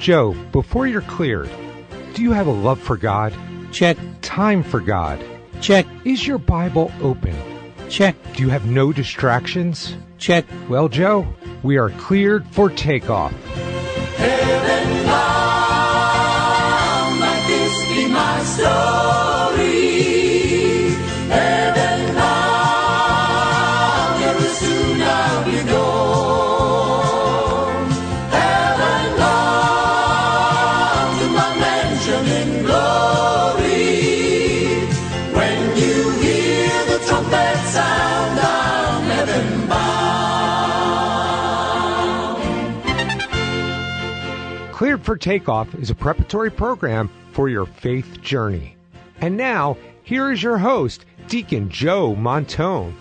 Joe, before you're cleared, do you have a love for God? Check. Time for God? Check. Is your Bible open? Check. Do you have no distractions? Check. Well, Joe, we are cleared for takeoff. Heaven bound, might this be my story? Heaven bound, very soon I'll be gone. Heaven bound, to my mansion in glory. When you hear the trumpet sound, I'm heaven bound. Cleared for Takeoff is a preparatory program for your faith journey. And now, here is your host, Deacon Joe Montone.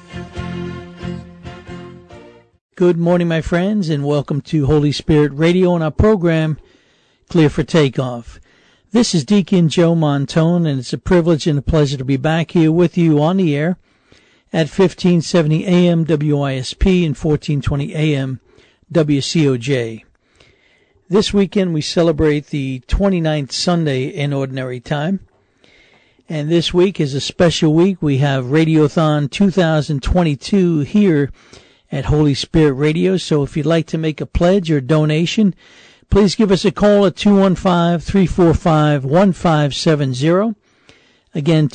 Good morning, my friends, and welcome to Holy Spirit Radio and our program, Clear for Takeoff. This is Deacon Joe Montone, and it's a privilege and a pleasure to be back here with you on the air at 1570 AM WISP and 1420 AM WCOJ. This weekend we celebrate the 29th Sunday in Ordinary Time. And this week is a special week. We have Radiothon 2022 here at Holy Spirit Radio. So if you'd like to make a pledge or donation, please give us a call at 215-345-1570. Again,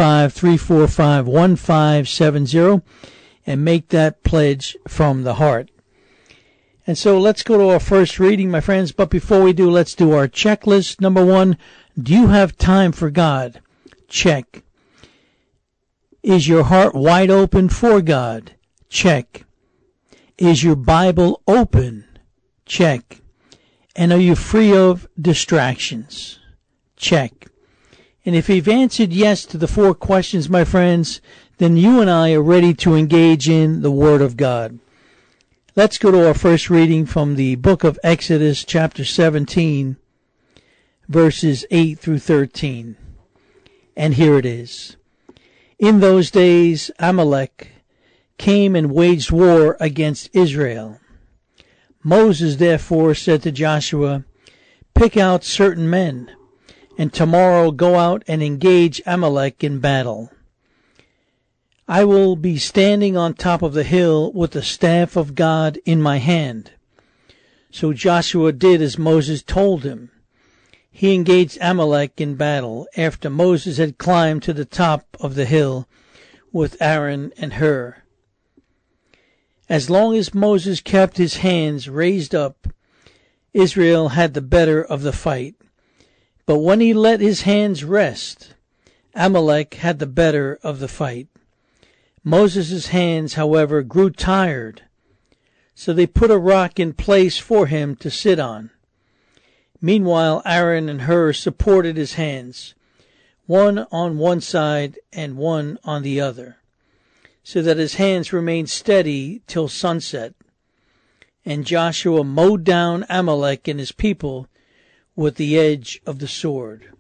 215-345-1570, and make that pledge from the heart. And so let's go to our first reading, my friends. But before we do, let's do our checklist. Number one, do you have time for God? Check. Is your heart wide open for God? Check. Is your Bible open? Check. And are you free of distractions? Check. And if you've answered yes to the 4 questions, my friends, then you and I are ready to engage in the Word of God. Let's go to our first reading from the book of Exodus, chapter 17, verses 8 through 13. And here it is. In those days, Amalek came and waged war against Israel. Moses therefore said to Joshua, pick out certain men, and tomorrow go out and engage Amalek in battle. I will be standing on top of the hill with the staff of God in my hand. So Joshua did as Moses told him. He engaged Amalek in battle after Moses had climbed to the top of the hill with Aaron and Hur. As long as Moses kept his hands raised up, Israel had the better of the fight. But when he let his hands rest, Amalek had the better of the fight. Moses' hands, however, grew tired, so they put a rock in place for him to sit on. Meanwhile, Aaron and Hur supported his hands, one on one side and one on the other, so that his hands remained steady till sunset. And Joshua mowed down Amalek and his people with the edge of the sword.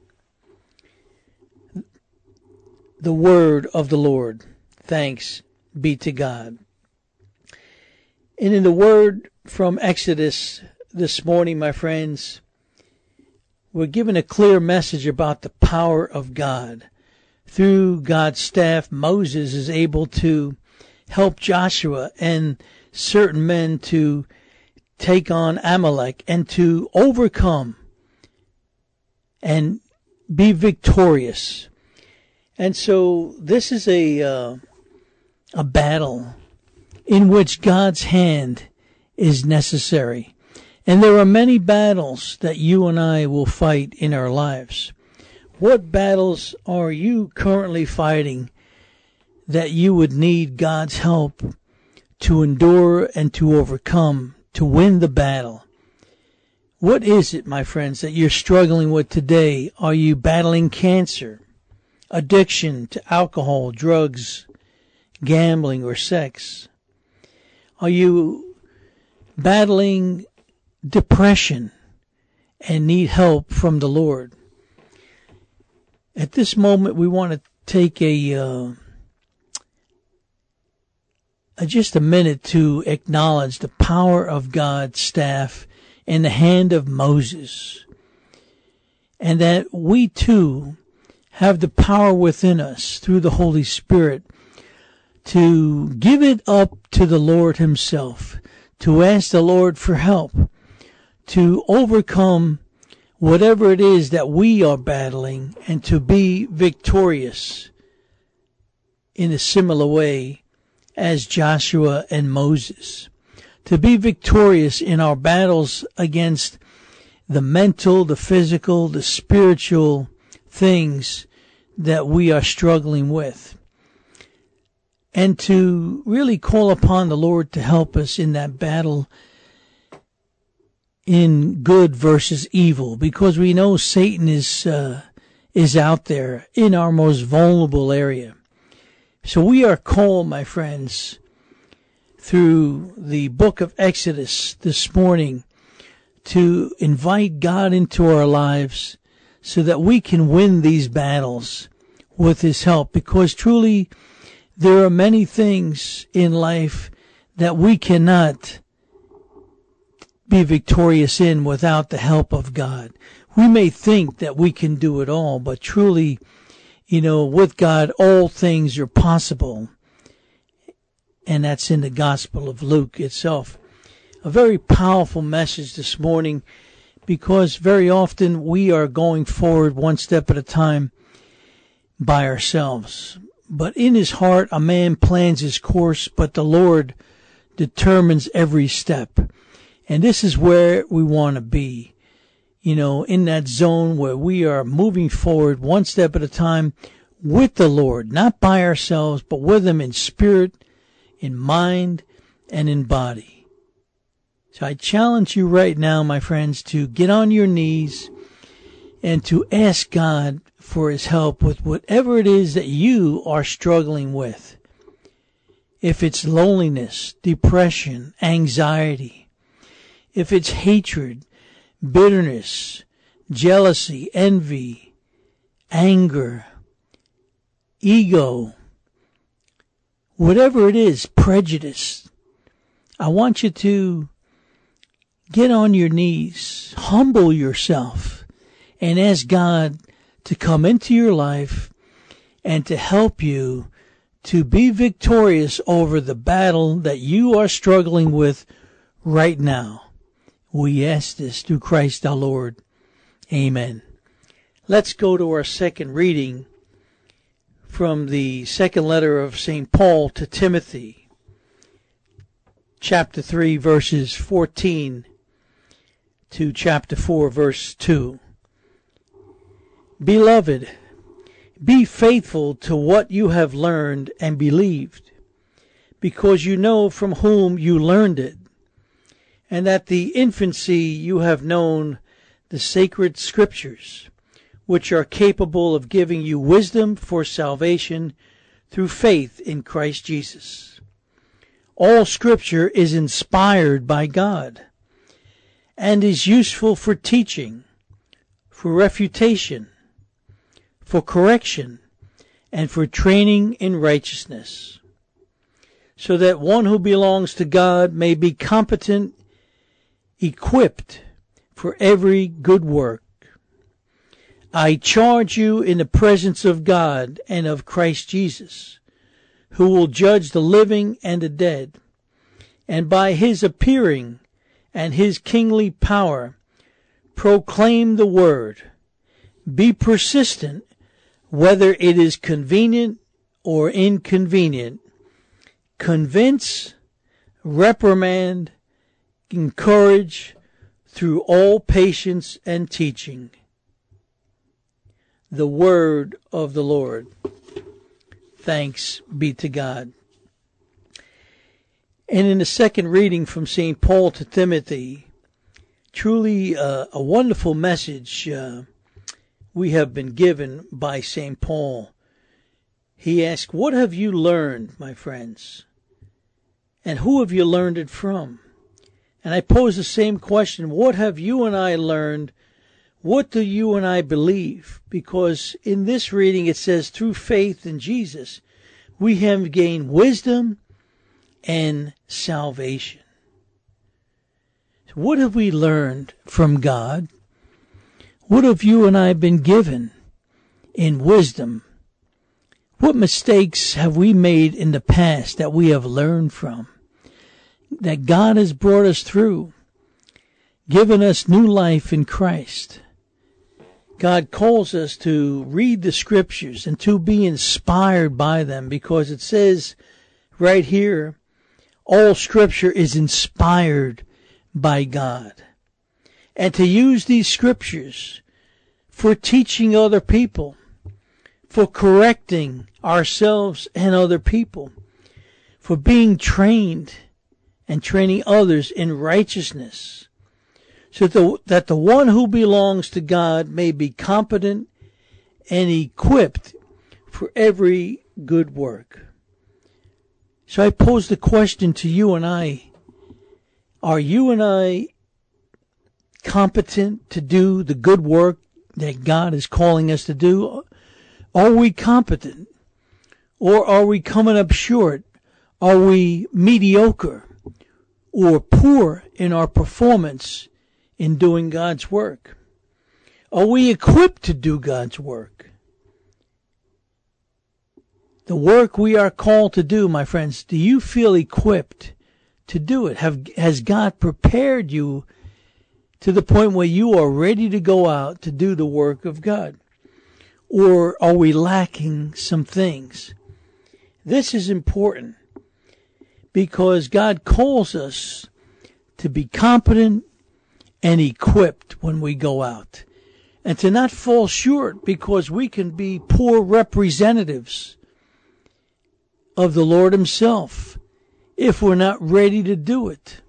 The word of the Lord. Thanks be to God. And in the word from Exodus this morning, my friends, we're given a clear message about the power of God. Through God's staff, Moses is able to help Joshua and certain men to take on Amalek and to overcome and be victorious. And so this is a battle in which God's hand is necessary. And there are many battles that you and I will fight in our lives. What battles are you currently fighting that you would need God's help to endure and to overcome, to win the battle? What is it, my friends, that you're struggling with today? Are you battling cancer, addiction to alcohol, drugs, gambling, or sex? Are you battling depression and need help from the Lord? At this moment, we want to take just a minute to acknowledge the power of God's staff in the hand of Moses. And that we too have the power within us through the Holy Spirit to give it up to the Lord himself, to ask the Lord for help, to overcome whatever it is that we are battling, and to be victorious in a similar way as Joshua and Moses. To be victorious in our battles against the mental, the physical, the spiritual things that we are struggling with. And to really call upon the Lord to help us in that battle in good versus evil, because we know Satan is out there in our most vulnerable area. So we are called, my friends, through the book of Exodus this morning to invite God into our lives so that we can win these battles with his help, because truly there are many things in life that we cannot be victorious in without the help of God. We may think that we can do it all, but truly, with God, all things are possible. And that's in the Gospel of Luke itself. A very powerful message this morning, because very often we are going forward one step at a time by ourselves. But in his heart, a man plans his course, but the Lord determines every step. And this is where we want to be, in that zone where we are moving forward one step at a time with the Lord, not by ourselves, but with him in spirit, in mind, and in body. So I challenge you right now, my friends, to get on your knees and to ask God for his help with whatever it is that you are struggling with. If it's loneliness, depression, anxiety, if it's hatred, bitterness, jealousy, envy, anger, ego, whatever it is, prejudice, I want you to get on your knees, humble yourself, and ask God to come into your life and to help you to be victorious over the battle that you are struggling with right now. We ask this through Christ our Lord. Amen. Let's go to our second reading from the second letter of St. Paul to Timothy, chapter 3, verses 14 to chapter 4, verse 2. Beloved, be faithful to what you have learned and believed, because you know from whom you learned it, and that the infancy you have known the sacred scriptures, which are capable of giving you wisdom for salvation through faith in Christ Jesus. All scripture is inspired by God and is useful for teaching, for refutation, for correction, and for training in righteousness, so that one who belongs to God may be competent, equipped for every good work. I charge you in the presence of God and of Christ Jesus, who will judge the living and the dead, and by his appearing and his kingly power, proclaim the word. Be persistent, whether it is convenient or inconvenient. Convince, reprimand, encourage through all patience and teaching. The word of the Lord. Thanks be to God. And in the second reading from St. Paul to Timothy, truly a wonderful message we have been given by St. Paul. He asked, what have you learned, my friends? And who have you learned it from? And I pose the same question, what have you and I learned? What do you and I believe? Because in this reading it says, through faith in Jesus, we have gained wisdom and salvation. What have we learned from God? What have you and I been given in wisdom? What mistakes have we made in the past that we have learned from? That God has brought us through, given us new life in Christ. God calls us to read the scriptures and to be inspired by them, because it says right here, all scripture is inspired by God. And to use these scriptures for teaching other people, for correcting ourselves and other people, for being trained and training others in righteousness, so that the one who belongs to God may be competent and equipped for every good work. So I pose the question to you and I, are you and I competent to do the good work that God is calling us to do? Are we competent? Or are we coming up short? Are we mediocre or poor in our performance in doing God's work? Are we equipped to do God's work? The work we are called to do, my friends, do you feel equipped to do it? Has God prepared you to the point where you are ready to go out to do the work of God? Or are we lacking some things? This is important because God calls us to be competent and equipped when we go out, and to not fall short, because we can be poor representatives of the Lord himself if we're not ready to do it.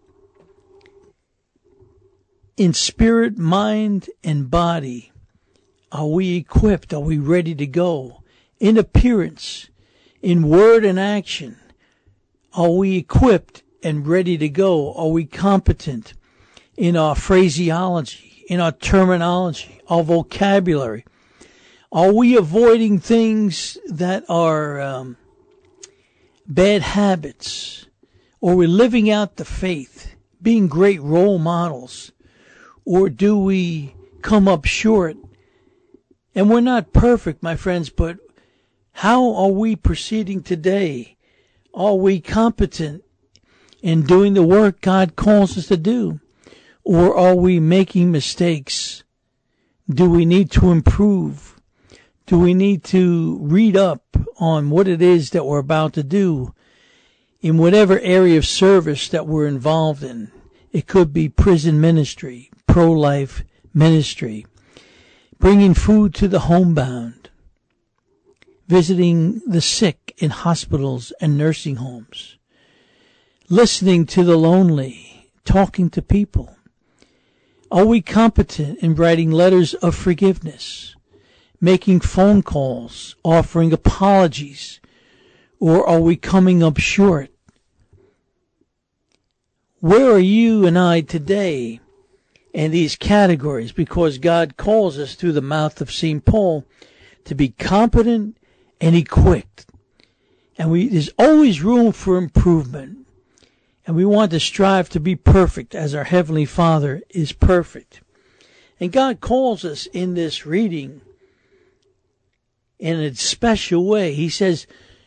In spirit, mind, and body, are we equipped? Are we ready to go? In appearance, in word and action, are we equipped and ready to go? Are we competent in our phraseology, in our terminology, our vocabulary? Are we avoiding things that are bad habits? Or are we living out the faith, being great role models? Or do we come up short? And we're not perfect, my friends, but how are we proceeding today? Are we competent in doing the work God calls us to do? Or are we making mistakes? Do we need to improve? Do we need to read up on what it is that we're about to do in whatever area of service that we're involved in? It could be prison ministry, pro-life ministry, bringing food to the homebound, visiting the sick in hospitals and nursing homes, listening to the lonely, talking to people. Are we competent in writing letters of forgiveness, making phone calls, offering apologies, or are we coming up short? Where are you and I today in these categories? Because God calls us through the mouth of St. Paul to be competent and equipped. And there's always room for improvement. And we want to strive to be perfect as our Heavenly Father is perfect. And God calls us in this reading in a special way. He says,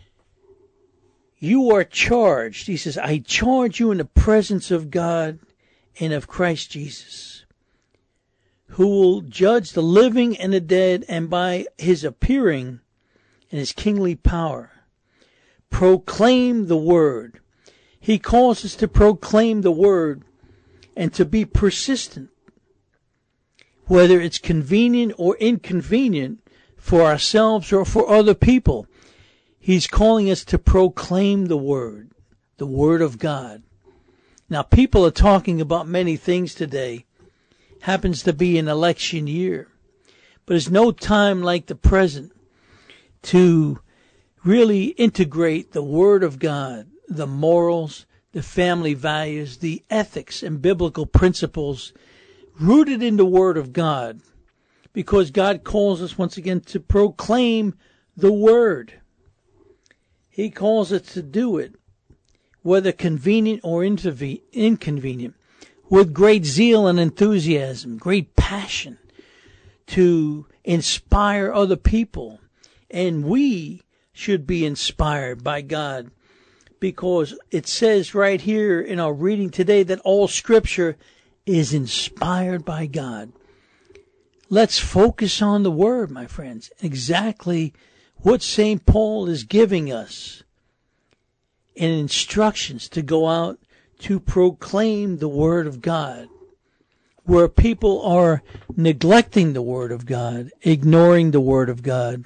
you are charged. He says, I charge you in the presence of God and of Christ Jesus, who will judge the living and the dead, and by his appearing and his kingly power, proclaim the word. He calls us to proclaim the word and to be persistent, whether it's convenient or inconvenient for ourselves or for other people. He's calling us to proclaim the word of God. Now, people are talking about many things today. Happens to be an election year. But there's no time like the present to really integrate the word of God, the morals, the family values, the ethics and biblical principles rooted in the word of God. Because God calls us once again to proclaim the word. He calls us to do it, whether convenient or inconvenient, with great zeal and enthusiasm, great passion to inspire other people. And we should be inspired by God, because it says right here in our reading today that all Scripture is inspired by God. Let's focus on the Word, my friends, exactly what St. Paul is giving us in instructions to go out to proclaim the Word of God, where people are neglecting the Word of God, ignoring the Word of God,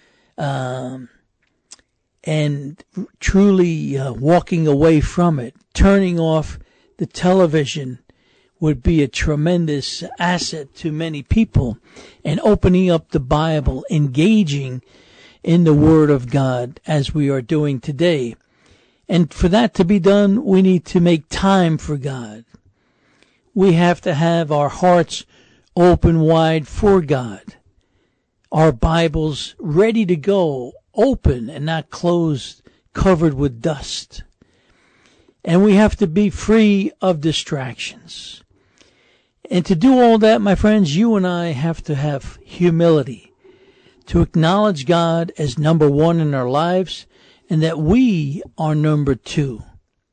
and truly walking away from it. Turning off the television would be a tremendous asset to many people, and opening up the Bible, engaging in the Word of God as we are doing today. And for that to be done, we need to make time for God. We have to have our hearts open wide for God. Our Bibles ready to go, open and not closed, covered with dust. And we have to be free of distractions. And to do all that, my friends, you and I have to have humility, to acknowledge God as number one in our lives, and that we are number two.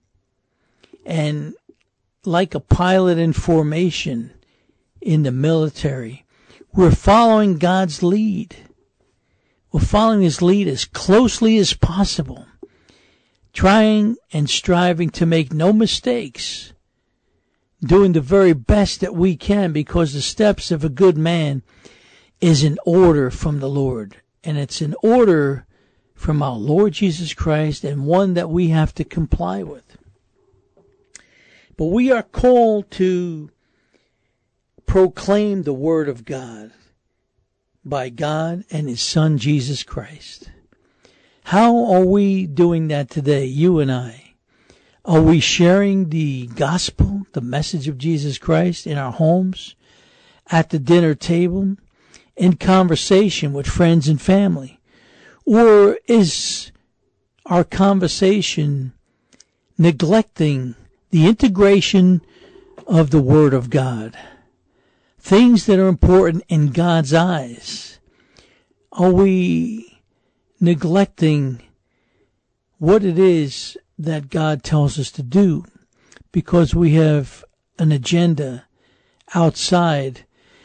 And like a pilot in formation in the military, we're following God's lead. We're following His lead as closely as possible, trying and striving to make no mistakes, doing the very best that we can, because the steps of a good man is an order from the Lord. And it's an order from our Lord Jesus Christ, and one that we have to comply with. But we are called to proclaim the Word of God by God and His Son, Jesus Christ. How are we doing that today, you and I? Are we sharing the gospel, the message of Jesus Christ in our homes, at the dinner table, in conversation with friends and family? Or is our conversation neglecting the integration of the Word of God? Things that are important in God's eyes. Are we neglecting what it is that God tells us to do because we have an agenda outside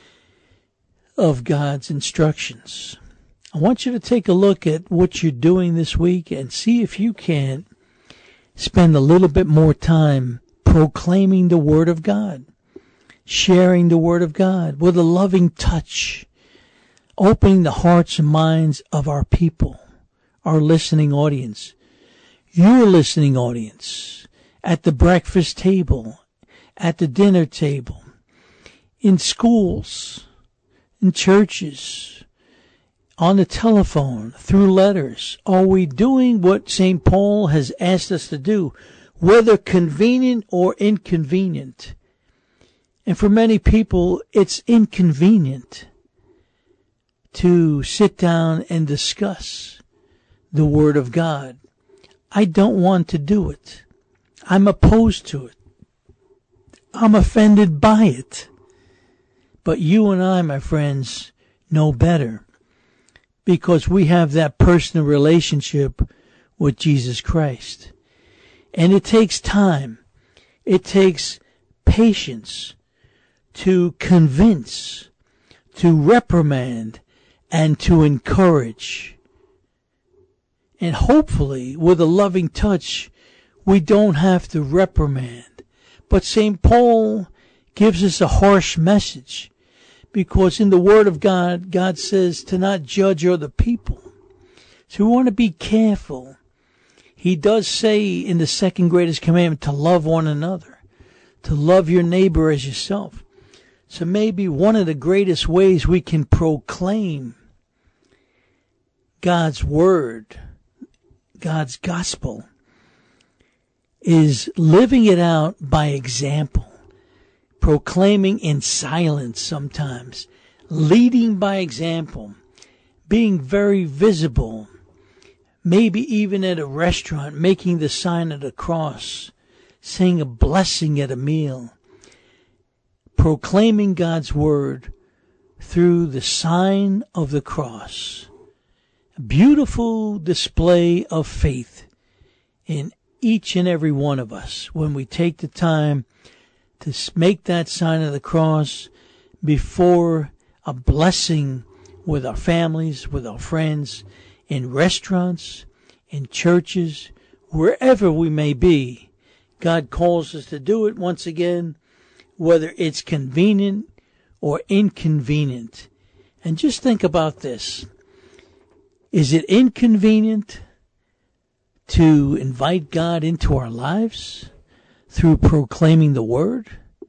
of God's instructions? I want you to take a look at what you're doing this week and see if you can spend a little bit more time proclaiming the Word of God, sharing the Word of God with a loving touch, opening the hearts and minds of our people, our listening audience, your listening audience, at the breakfast table, at the dinner table, in schools, in churches, on the telephone, through letters. Are we doing what St. Paul has asked us to do, whether convenient or inconvenient? And for many people, it's inconvenient to sit down and discuss the Word of God. I don't want to do it. I'm opposed to it. I'm offended by it. But you and I, my friends, know better, because we have that personal relationship with Jesus Christ. And it takes time. It takes patience to convince, to reprimand, and to encourage. And hopefully, with a loving touch, we don't have to reprimand. But St. Paul gives us a harsh message, because in the Word of God, God says to not judge other people. So we want to be careful. He does say in the second greatest commandment to love one another, to love your neighbor as yourself. So maybe one of the greatest ways we can proclaim God's Word, God's gospel, is living it out by example. Proclaiming in silence sometimes, leading by example, being very visible, maybe even at a restaurant, making the sign of the cross, saying a blessing at a meal, proclaiming God's word through the sign of the cross. A beautiful display of faith in each and every one of us when we take the time to make that sign of the cross before a blessing with our families, with our friends, in restaurants, in churches, wherever we may be. God calls us to do it once again, whether it's convenient or inconvenient. And just think about this. Is it inconvenient to invite God into our lives through proclaiming the word?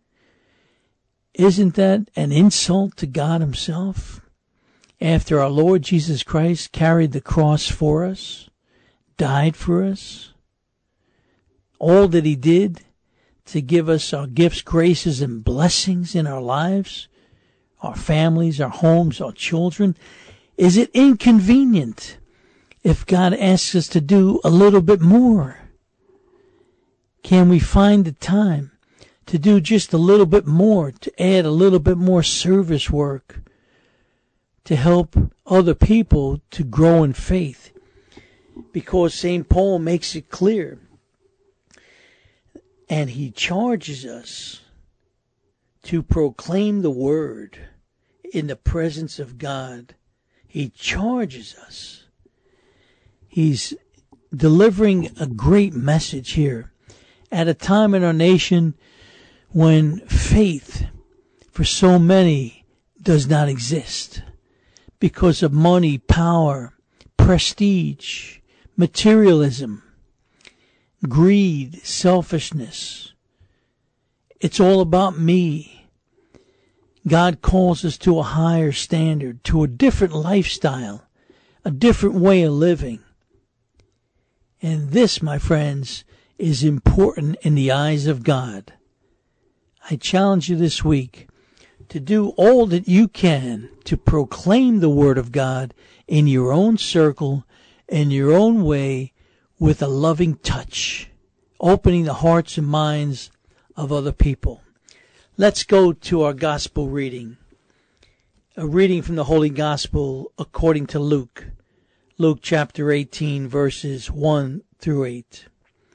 Isn't that an insult to God himself? After our Lord Jesus Christ carried the cross for us, died for us, all that he did to give us our gifts, graces, and blessings in our lives, our families, our homes, our children. Is it inconvenient if God asks us to do a little bit more? Can we find the time to do just a little bit more, to add a little bit more service work, to help other people to grow in faith? Because St. Paul makes it clear, and he charges us to proclaim the word in the presence of God. He charges us. He's delivering a great message here at a time in our nation when faith for so many does not exist because of money, power, prestige, materialism, greed, selfishness. It's all about me. God calls us to a higher standard, to a different lifestyle, a different way of living. And this, my friends, is important in the eyes of God. I challenge you this week to do all that you can to proclaim the word of God in your own circle, in your own way, with a loving touch, opening the hearts and minds of other people. Let's go to our gospel reading. A reading from the Holy Gospel according to Luke. Luke chapter 18, verses 1 through 8.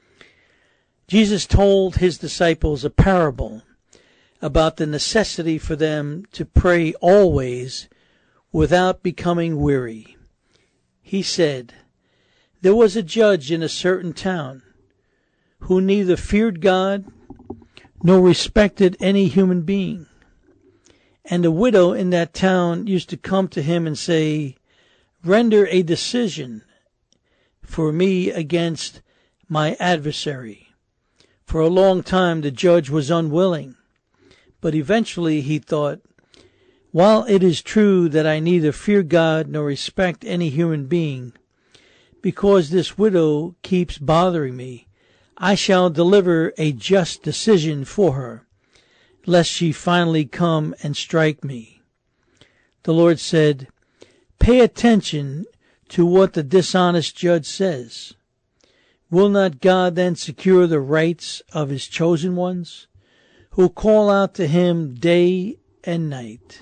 Jesus told his disciples a parable about the necessity for them to pray always without becoming weary. He said, "There was a judge in a certain town who neither feared God nor respected any human being. And a widow in that town used to come to him and say, 'Render a decision for me against my adversary.' For a long time the judge was unwilling, but eventually he thought, 'While it is true that I neither fear God nor respect any human being, because this widow keeps bothering me, I shall deliver a just decision for her, lest she finally come and strike me.' The Lord said, 'Pay attention to what the dishonest judge says. Will not God then secure the rights of his chosen ones, who call out to him day and night?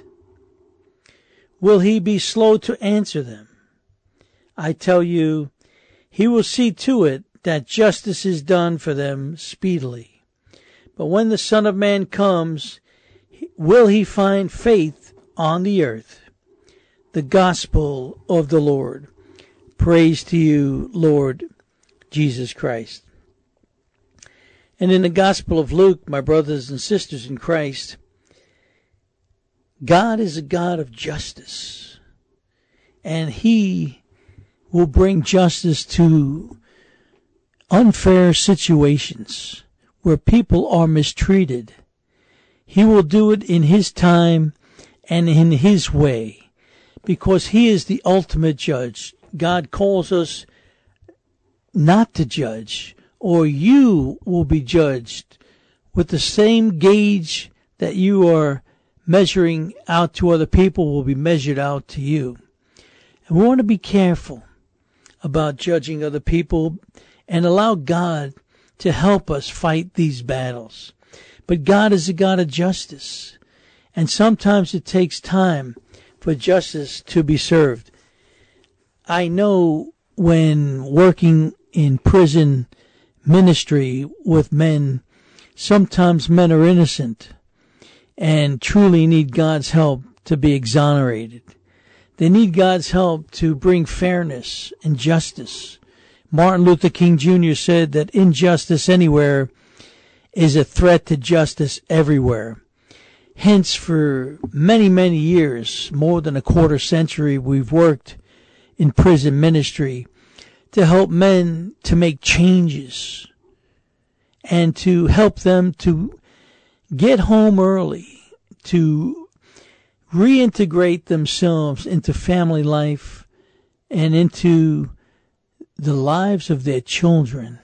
Will he be slow to answer them? I tell you, he will see to it that justice is done for them speedily. But when the Son of Man comes, will he find faith on the earth?' The gospel of the Lord. Praise to you, Lord Jesus Christ." And in the Gospel of Luke, my brothers and sisters in Christ, God is a God of justice, and he will bring justice to unfair situations where people are mistreated. He will do it in his time and in his way, because he is the ultimate judge. God calls us not to judge, or you will be judged with the same gauge that you are measuring out to other people will be measured out to you. And we want to be careful about judging other people and allow God to help us fight these battles. But God is a God of justice. And sometimes it takes time for justice to be served. I know when working in prison ministry with men, sometimes men are innocent and truly need God's help to be exonerated. They need God's help to bring fairness and justice. Martin Luther King Jr. said that injustice anywhere is a threat to justice everywhere. Hence, for many, many years, more than a quarter century, we've worked in prison ministry to help men to make changes and to help them to get home early, to reintegrate themselves into family life and into the lives of their children,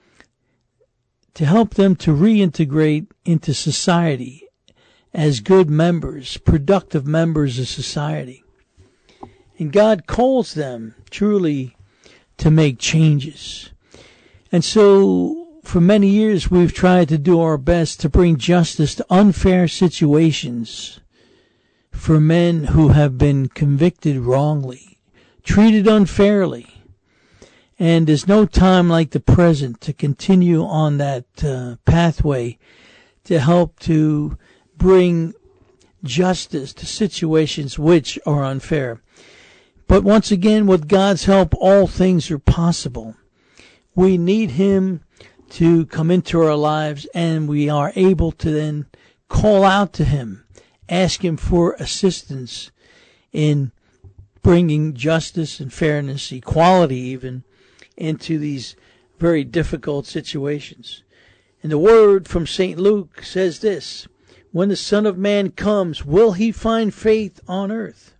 to help them to reintegrate into society as good members, productive members of society. And God calls them truly to make changes. And so for many years we've tried to do our best to bring justice to unfair situations for men who have been convicted wrongly, treated unfairly. And there's no time like the present to continue on that pathway to help to bring justice to situations which are unfair. But once again, with God's help, all things are possible. We need Him to come into our lives, and we are able to then call out to Him, ask Him for assistance in bringing justice and fairness, equality even, into these very difficult situations. And the word from St. Luke says this: when the Son of Man comes, will He find faith on earth?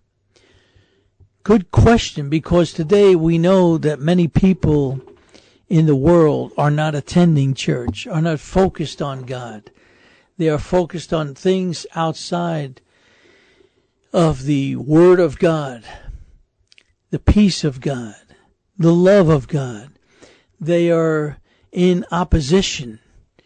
Good question, because today we know that many people in the world are not attending church, are not focused on God. They are focused on things outside of the Word of God, the peace of God, the love of God. They are in opposition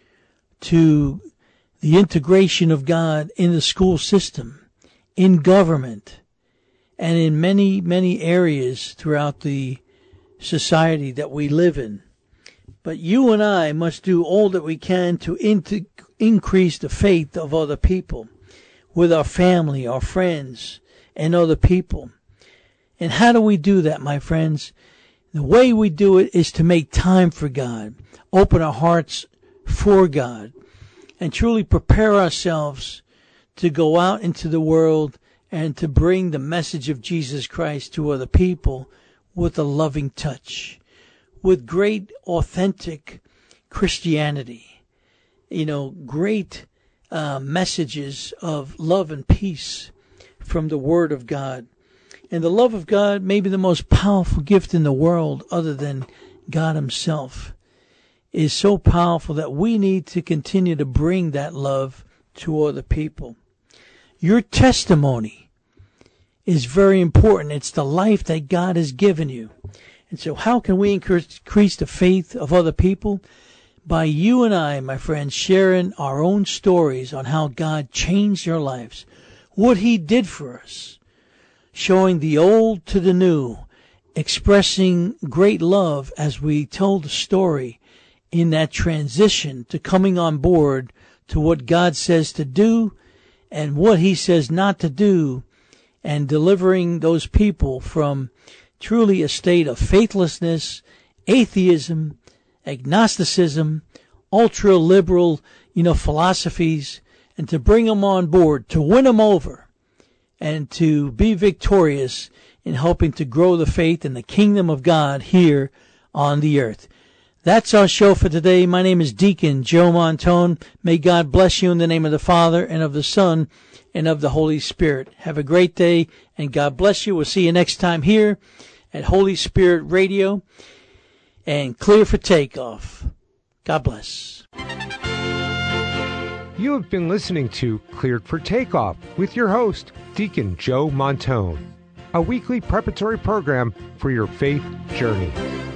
to the integration of God in the school system, in government, and in many, many areas throughout the society that we live in. But you and I must do all that we can to increase the faith of other people with our family, our friends, and other people. And how do we do that, my friends? The way we do it is to make time for God, open our hearts for God, and truly prepare ourselves to go out into the world and to bring the message of Jesus Christ to other people with a loving touch, with great authentic Christianity, great messages of love and peace from the Word of God. And the love of God may be the most powerful gift in the world other than God Himself. It is so powerful that we need to continue to bring that love to other people. Your testimony is very important. It's the life that God has given you. And so how can we increase the faith of other people? By you and I, my friends, sharing our own stories on how God changed our lives, what He did for us, showing the old to the new, expressing great love as we told the story in that transition to coming on board to what God says to do and what He says not to do, and delivering those people from truly a state of faithlessness, atheism, agnosticism, ultra-liberal, philosophies, and to bring them on board, to win them over, and to be victorious in helping to grow the faith in the kingdom of God here on the earth. That's our show for today. My name is Deacon Joe Montone. May God bless you in the name of the Father, and of the Son, and of the Holy Spirit. Have a great day, and God bless you. We'll see you next time here at Holy Spirit Radio and Clear for Takeoff. God bless. You have been listening to Cleared for Takeoff with your host, Deacon Joe Montone, a weekly preparatory program for your faith journey.